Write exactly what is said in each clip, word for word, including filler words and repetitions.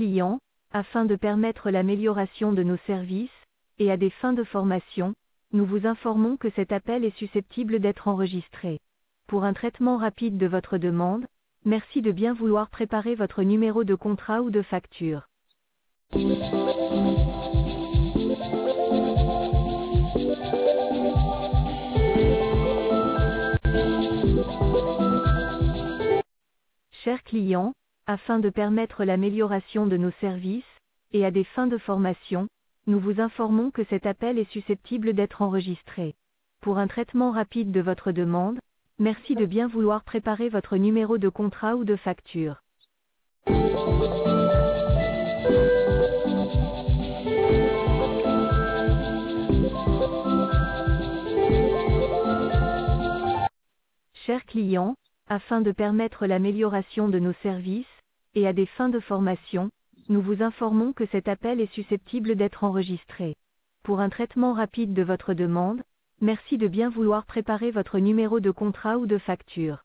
client, afin de permettre l'amélioration de nos services, et à des fins de formation, nous vous informons que cet appel est susceptible d'être enregistré. Pour un traitement rapide de votre demande, merci de bien vouloir préparer votre numéro de contrat ou de facture. Chers clients, afin de permettre l'amélioration de nos services, et à des fins de formation, nous vous informons que cet appel est susceptible d'être enregistré. Pour un traitement rapide de votre demande, merci de bien vouloir préparer votre numéro de contrat ou de facture. Chers clients, afin de permettre l'amélioration de nos services, et à des fins de formation, nous vous informons que cet appel est susceptible d'être enregistré. Pour un traitement rapide de votre demande, merci de bien vouloir préparer votre numéro de contrat ou de facture.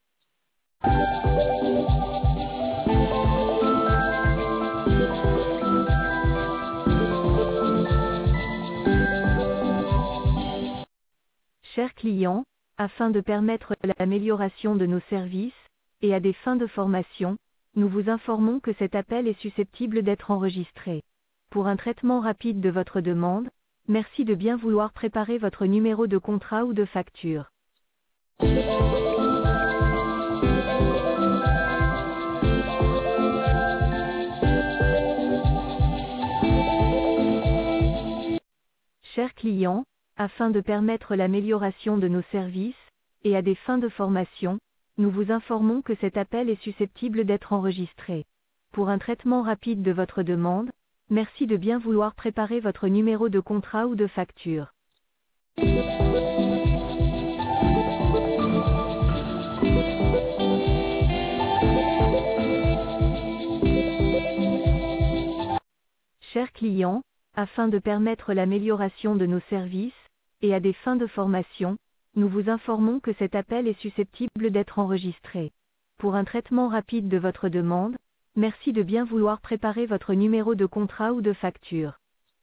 Chers clients, afin de permettre l'amélioration de nos services, et à des fins de formation, nous vous informons que cet appel est susceptible d'être enregistré. Pour un traitement rapide de votre demande, merci de bien vouloir préparer votre numéro de contrat ou de facture. Chers clients, afin de permettre l'amélioration de nos services, et à des fins de formation, nous vous informons que cet appel est susceptible d'être enregistré. Pour un traitement rapide de votre demande, merci de bien vouloir préparer votre numéro de contrat ou de facture. Chers clients, afin de permettre l'amélioration de nos services, et à des fins de formation, nous vous informons que cet appel est susceptible d'être enregistré. Pour un traitement rapide de votre demande, merci de bien vouloir préparer votre numéro de contrat ou de facture.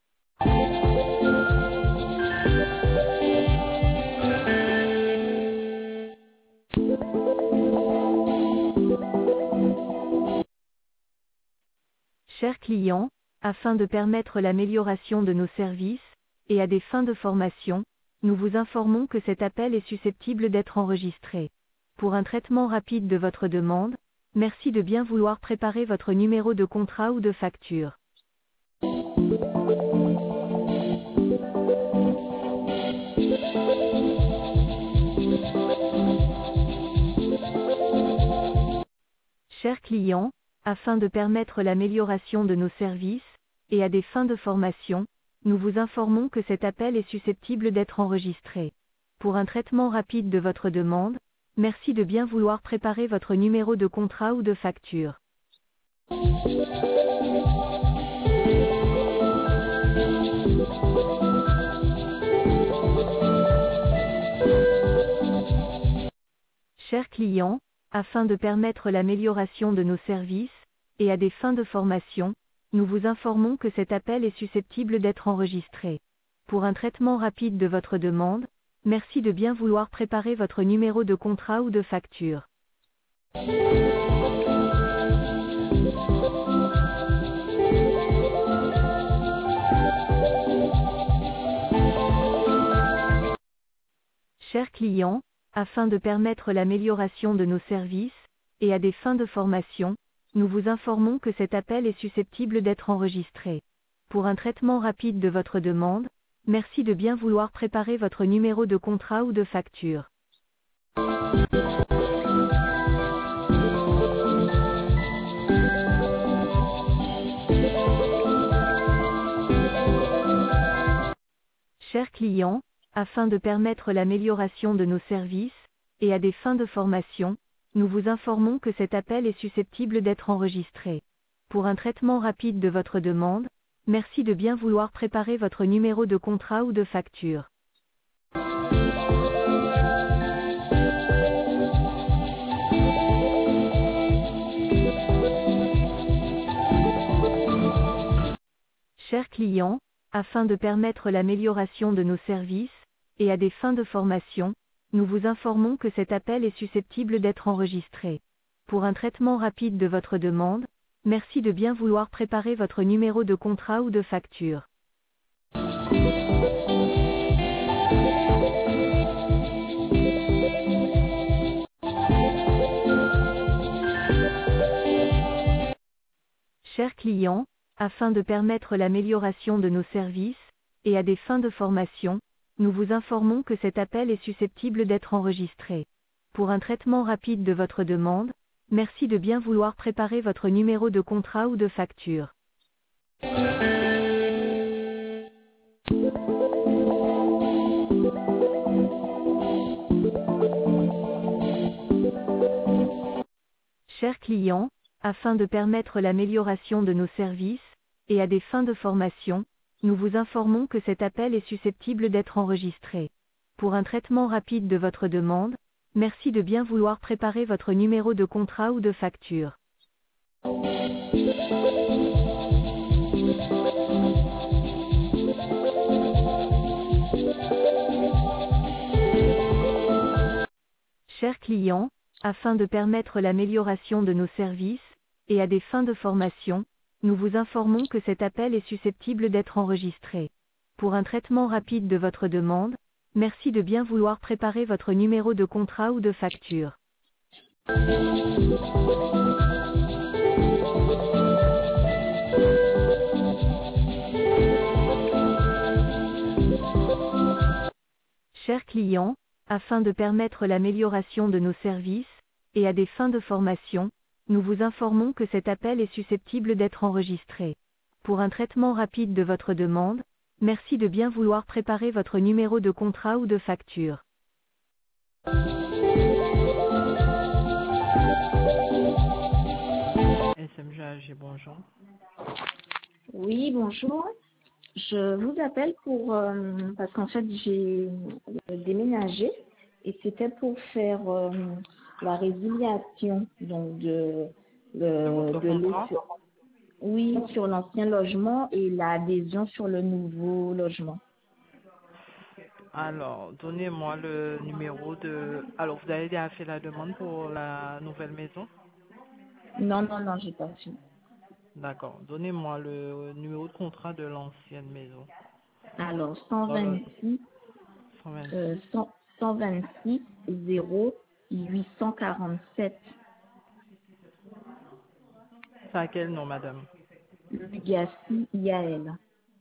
Chers clients, afin de permettre l'amélioration de nos services, et à des fins de formation, nous vous informons que cet appel est susceptible d'être enregistré. Pour un traitement rapide de votre demande, merci de bien vouloir préparer votre numéro de contrat ou de facture. Chers clients, afin de permettre l'amélioration de nos services, et à des fins de formation, nous vous informons que cet appel est susceptible d'être enregistré. Pour un traitement rapide de votre demande, merci de bien vouloir préparer votre numéro de contrat ou de facture. Chers clients, afin de permettre l'amélioration de nos services, et à des fins de formation, nous vous informons que cet appel est susceptible d'être enregistré. Pour un traitement rapide de votre demande, merci de bien vouloir préparer votre numéro de contrat ou de facture. Chers clients, afin de permettre l'amélioration de nos services, et à des fins de formation, nous vous informons que cet appel est susceptible d'être enregistré. Pour un traitement rapide de votre demande, merci de bien vouloir préparer votre numéro de contrat ou de facture. Chers clients, afin de permettre l'amélioration de nos services, et à des fins de formation, nous vous informons que cet appel est susceptible d'être enregistré. Pour un traitement rapide de votre demande, merci de bien vouloir préparer votre numéro de contrat ou de facture. Chers clients, afin de permettre l'amélioration de nos services, et à des fins de formation, nous vous informons que cet appel est susceptible d'être enregistré. Pour un traitement rapide de votre demande, merci de bien vouloir préparer votre numéro de contrat ou de facture. Chers clients, afin de permettre l'amélioration de nos services, et à des fins de formation, nous vous informons que cet appel est susceptible d'être enregistré. Pour un traitement rapide de votre demande, merci de bien vouloir préparer votre numéro de contrat ou de facture. Chers clients, afin de permettre l'amélioration de nos services, et à des fins de formation, nous vous informons que cet appel est susceptible d'être enregistré. Pour un traitement rapide de votre demande, merci de bien vouloir préparer votre numéro de contrat ou de facture. Chers clients, afin de permettre l'amélioration de nos services, et à des fins de formation, nous vous informons que cet appel est susceptible d'être enregistré. Pour un traitement rapide de votre demande, merci de bien vouloir préparer votre numéro de contrat ou de facture. Chers clients, afin de permettre l'amélioration de nos services, et à des fins de formation, nous vous informons que cet appel est susceptible d'être enregistré. Pour un traitement rapide de votre demande, merci de bien vouloir préparer votre numéro de contrat ou de facture. S M G A G, bonjour. Oui, bonjour. Je vous appelle pour euh, parce qu'en fait j'ai euh, déménagé et c'était pour faire euh, la résiliation donc de De de, votre de contrat? l'eau- oui sur l'ancien logement et l'adhésion sur le nouveau logement. Alors, donnez-moi le numéro de... Alors, vous avez déjà fait la demande pour la nouvelle maison? Non, non, non, j'ai pas fini. D'accord. Donnez-moi le numéro de contrat de l'ancienne maison. Alors Dans le cent vingt-six cent euh, vingt-six. cent, cent vingt-six zéro huit cent quarante-sept C'est à quel nom, madame? Lugassi Yael.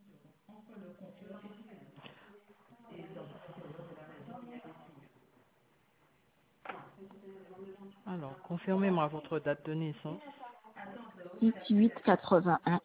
Alors, confirmez-moi votre date de naissance six huit quatre-vingt-un.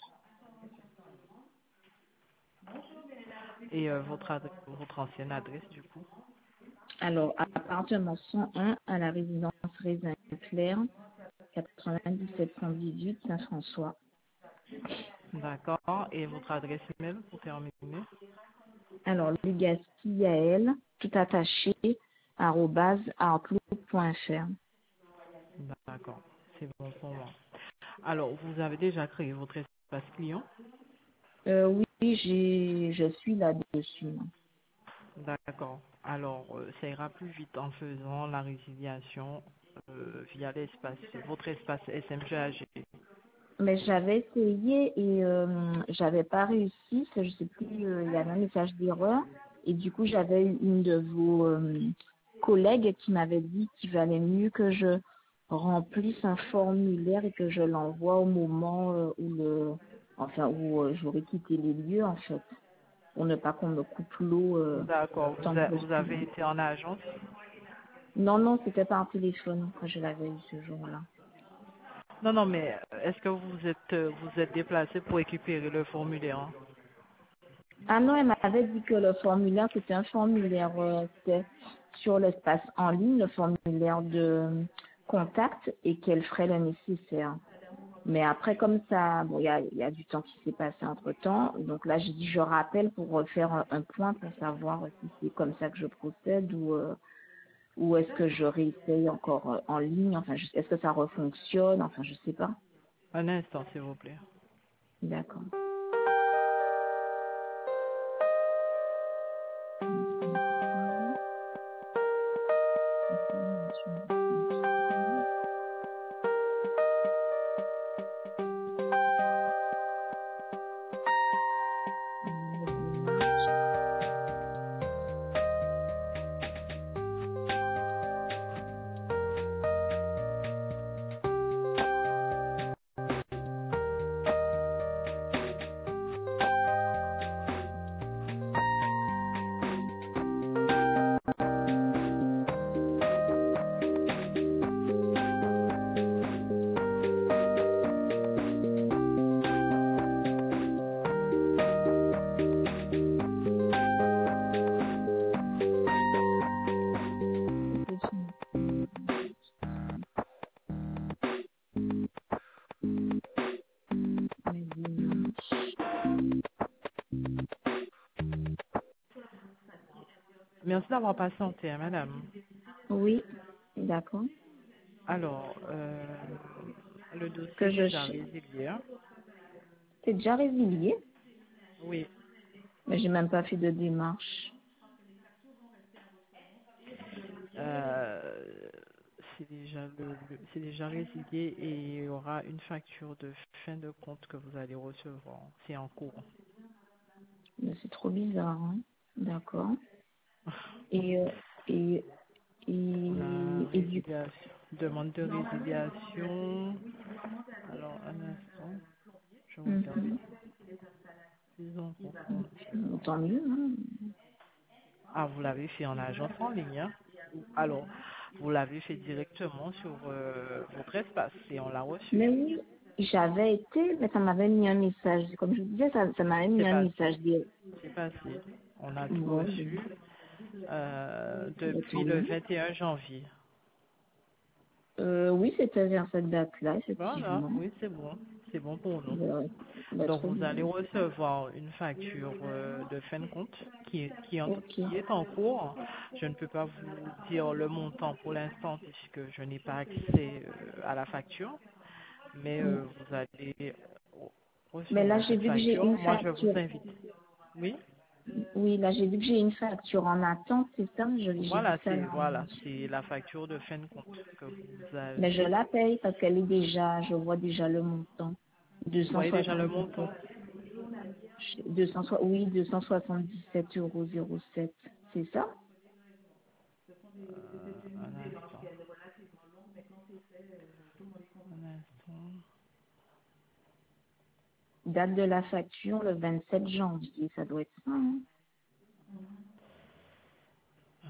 et euh, votre, adresse, votre ancienne adresse, du coup. Alors, appartement cent un à la résidence Raisin Clair, quatre-vingt-dix-sept cent dix-huit Saint-François. D'accord. Et votre adresse email pour terminer? Alors, Lugassi Yael, tout attaché, arobase outlook point fr. D'accord. C'est bon pour moi. Alors, vous avez déjà créé votre espace client? Euh, oui, j'ai, je suis là-dessus. D'accord. Alors, euh, ça ira plus vite en faisant la résiliation euh, via l'espace, votre espace S M G A G. Mais j'avais essayé et euh, j'avais pas réussi. Je sais plus, euh, il y avait un message d'erreur. Et du coup, j'avais eu une de vos euh, collègues qui m'avait dit qu'il valait mieux que je remplisse un formulaire et que je l'envoie au moment euh, où le, enfin où euh, j'aurais quitté les lieux en fait, pour ne pas qu'on me coupe l'eau euh, D'accord. tant Vous, a- que je vous suis. avez été en agence? Non, non, c'était par téléphone que je l'avais eu ce jour-là. Non, non, mais euh, est-ce que vous êtes euh, vous êtes déplacé pour récupérer le formulaire, hein? Ah non, elle m'avait dit que le formulaire, c'était un formulaire, euh, c'était sur l'espace en ligne, le formulaire de contact et qu'elle ferait le nécessaire. Mais après, comme ça, bon, il y a, il y a du temps qui s'est passé entre-temps. Donc là, j'ai dit, je rappelle pour refaire un, un point pour savoir si c'est comme ça que je procède ou, euh, ou est-ce que je réessaye encore euh, en ligne. Enfin, je- est-ce que ça refonctionne. Enfin, je sais pas. Un instant, s'il vous plaît. D'accord. Merci d'avoir patienté, hein, madame. Oui, d'accord. Alors, euh, le dossier Que est je déjà ch- résilié, hein. C'est déjà résilié, Oui. mais j'ai même pas fait de démarche. Euh, c'est déjà le, le- c'est déjà résilié et il y aura une facture de fin de compte que vous allez recevoir. C'est en cours. Mais c'est trop bizarre, hein. D'accord. Et, euh, et, La et, et du résiliation, demande de résiliation. Alors, un instant, je regarde Mhm. ça. Saison pour compte. Tant mieux, hein. Ah, vous l'avez fait en agence en ligne, hein? Alors, vous l'avez fait directement sur euh, votre espace et on l'a reçu. Mais oui, j'avais été, mais ça m'avait mis un message. Comme je vous disais, ça, ça m'avait mis C'est un passé, message. Dire, c'est passé. On a tout bon, ben, reçu euh, ben, tant depuis le mieux. vingt et un janvier. Euh, oui, c'était vers cette date-là, Voilà, effectivement. oui, c'est bon. C'est bon pour nous. Ben, ben, Donc, trop vous allez bien. recevoir une facture euh, de fin de compte qui est, qui, est en, Ok. qui est en cours. Je ne peux pas vous dire le montant pour l'instant puisque je n'ai pas accès euh, à la facture. Mais Mm. euh, vous allez Mais là, recevoir j'ai cette vu que j'ai facture. une Moi, je vous facture. invite. Oui, Oui, là, j'ai vu que j'ai une facture en attente, c'est ça? Je- J'ai vu voilà, ça c'est là. voilà, c'est la facture de fin de compte que vous Mais je avez. la paye parce qu'elle est déjà, je vois déjà le montant. Vous voyez déjà le montant. deux cent soixante-dix-sept. deux cents, oui, deux cent soixante-dix-sept euros zéro sept. C'est ça? Euh, un instant. Un instant. Date de la facture, le vingt-sept janvier. Ça doit être ça, hein? Euh,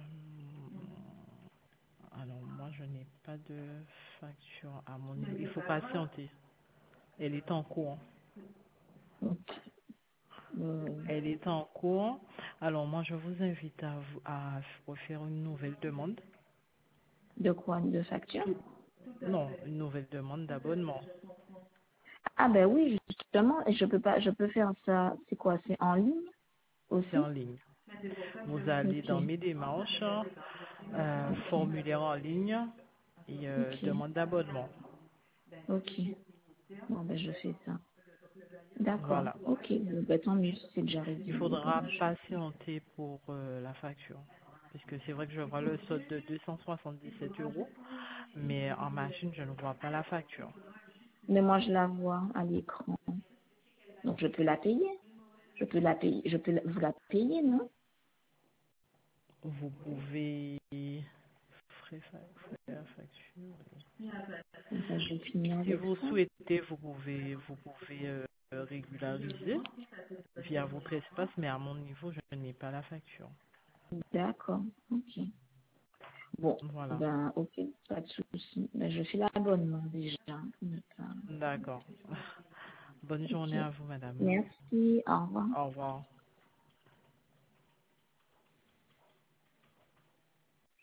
alors moi, je n'ai pas de facture à mon niveau. Il faut patienter. Elle est en cours. Ok. Euh, Elle est en cours. Alors moi, je vous invite à, vous- à refaire une nouvelle demande. de quoi? De facture? Tout, non, une nouvelle demande d'abonnement. Ah ben oui, justement, et je peux pas, je peux faire ça. C'est quoi? C'est en ligne C'est aussi? en ligne. Vous allez Ok. dans mes démarches, euh, Ok. formulaire en ligne et euh, Ok. demande d'abonnement. Ok. Bon ben je fais ça. D'accord. Voilà. Ok. Bon, ben, tant mieux si c'est déjà Il résilié. faudra Ben, je- patienter pour euh, la facture. Puisque c'est vrai que je vois le solde de deux cent soixante-dix-sept euros, mais en machine, je ne vois pas la facture. Mais moi je la vois à l'écran. Donc je peux la payer. Je peux la payer. Je peux la- vous la payer, non? Vous pouvez frais, fa- frais à facture. Comme ça je vais finir Si avec vous ça. souhaitez, vous pouvez, vous pouvez euh, régulariser via votre espace, mais à mon niveau, je n'ai pas la facture. D'accord. Ok. Bon. Voilà. Ben ok. Pas de souci. Ben je fais l'abonnement déjà. Comme ça. D'accord. Bonne journée Ok. à vous, madame. Merci. Au revoir. Au revoir.